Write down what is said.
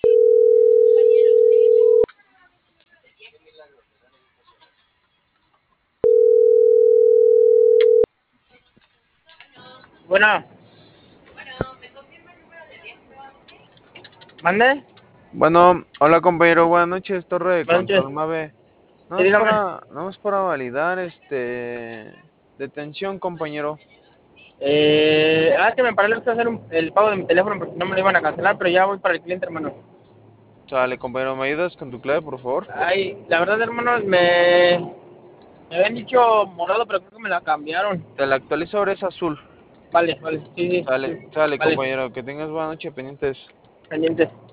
Bueno, ¿mande? Bueno, hola compañero, buenas noches, Torre de Buenas noches. Control Mave. Sí, dígame. No es para validar detención, compañero. Es que me paré a hacer el pago de mi teléfono porque no me lo iban a cancelar, pero ya voy para el cliente, hermano. Sale, compañero, ¿me ayudas con tu clave, por favor? Ay, la verdad, hermano, me habían dicho morado, pero creo que me la cambiaron. Te la actualizo, ahora es azul. Vale, vale, sí, sí, sí. Sale, Vale, compañero, que tengas buena noche pendientes. pendiente.